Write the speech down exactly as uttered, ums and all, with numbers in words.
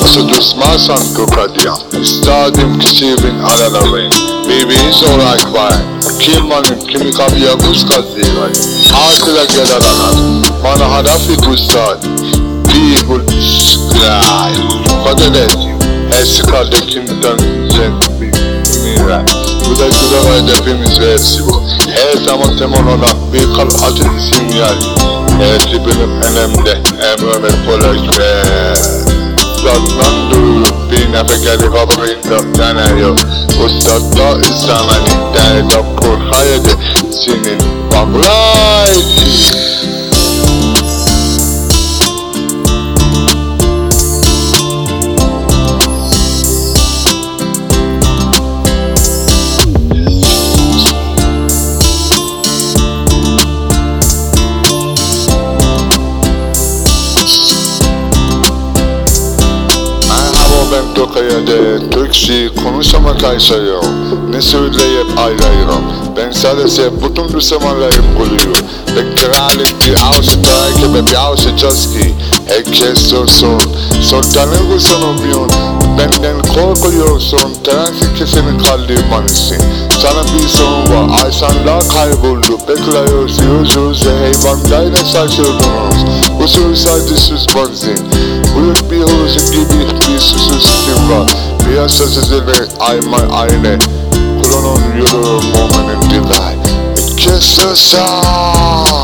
Nasıl düşmezsen kokadiyam. İstadim kisibin alanavayım. Baby is alright fine. Kim manın kimi kabiya buz kazıyım. Asıla gel alanar. Bana hadafi kustad. People sky. Kadedetim. Eskikalde kimden zevk bir mira. Bu da güzel hedefimiz ve hepsi bu. Her zaman temel olan bir kalp sinyal. Hepsi benim elimde. Emrime kolay ve Zatlandı bir nefekeli kabrinde deniyor. Ustadla izlemeni derdim kur haydi senin vallahi. Ben Tokaya'da Türkçe konuşamakayım. Ne söyleyip ayrıyım. Ben sadece bütün Müslümanlarım gülüyor. Beklerlikti avşı takip et avşı caski. Herkes sorsun. Sultanın sanmıyorsun. Benden korkuyorsun. Transi kesenin kaldırmanısın. Sana bir sorun var. Aysanlar kayboldu. Bekliyoruz yüzü heyvanlarla şaşırdınız. Usul sadece süs benzin. Büyük bir hızı gibi bir susuz kim var. Piyasa sizleri ayma aile. Kullanın yolu momenin delay. It gets us all.